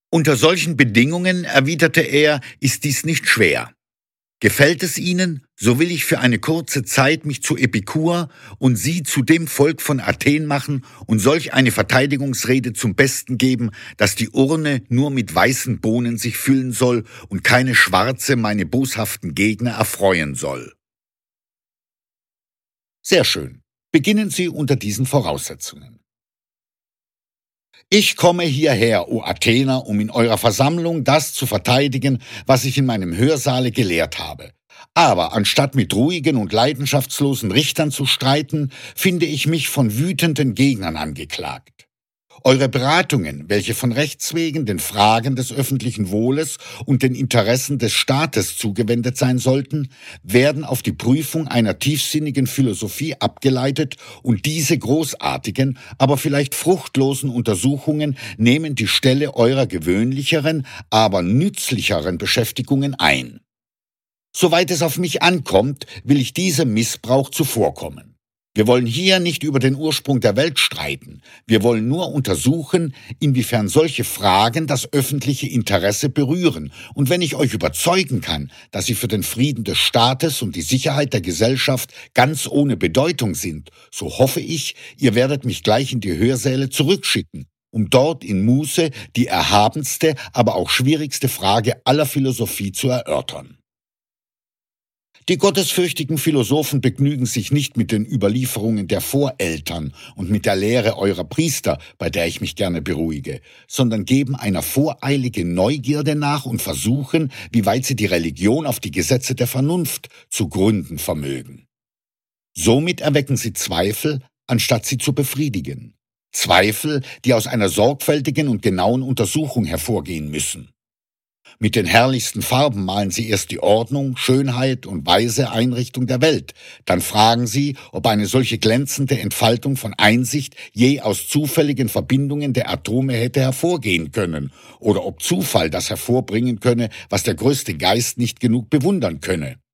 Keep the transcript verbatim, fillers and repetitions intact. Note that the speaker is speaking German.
Unter solchen Bedingungen, erwiderte er, ist dies nicht schwer. Gefällt es Ihnen, so will ich für eine kurze Zeit mich zu Epikur und Sie zu dem Volk von Athen machen und solch eine Verteidigungsrede zum Besten geben, dass die Urne nur mit weißen Bohnen sich füllen soll und keine schwarze meine boshaften Gegner erfreuen soll. Sehr schön. Beginnen Sie unter diesen Voraussetzungen. Ich komme hierher, o Athener, um in eurer Versammlung das zu verteidigen, was ich in meinem Hörsaale gelehrt habe. Aber anstatt mit ruhigen und leidenschaftslosen Richtern zu streiten, finde ich mich von wütenden Gegnern angeklagt. Eure Beratungen, welche von Rechts wegen den Fragen des öffentlichen Wohles und den Interessen des Staates zugewendet sein sollten, werden auf die Prüfung einer tiefsinnigen Philosophie abgeleitet und diese großartigen, aber vielleicht fruchtlosen Untersuchungen nehmen die Stelle eurer gewöhnlicheren, aber nützlicheren Beschäftigungen ein. Soweit es auf mich ankommt, will ich diesem Missbrauch zuvorkommen. Wir wollen hier nicht über den Ursprung der Welt streiten. Wir wollen nur untersuchen, inwiefern solche Fragen das öffentliche Interesse berühren. Und wenn ich euch überzeugen kann, dass sie für den Frieden des Staates und die Sicherheit der Gesellschaft ganz ohne Bedeutung sind, so hoffe ich, ihr werdet mich gleich in die Hörsäle zurückschicken, um dort in Muße die erhabenste, aber auch schwierigste Frage aller Philosophie zu erörtern. Die gottesfürchtigen Philosophen begnügen sich nicht mit den Überlieferungen der Voreltern und mit der Lehre eurer Priester, bei der ich mich gerne beruhige, sondern geben einer voreiligen Neugierde nach und versuchen, wie weit sie die Religion auf die Gesetze der Vernunft zu gründen vermögen. Somit erwecken sie Zweifel, anstatt sie zu befriedigen. Zweifel, die aus einer sorgfältigen und genauen Untersuchung hervorgehen müssen. Mit den herrlichsten Farben malen sie erst die Ordnung, Schönheit und weise Einrichtung der Welt. Dann fragen sie, ob eine solche glänzende Entfaltung von Einsicht je aus zufälligen Verbindungen der Atome hätte hervorgehen können oder ob Zufall das hervorbringen könne, was der größte Geist nicht genug bewundern könne.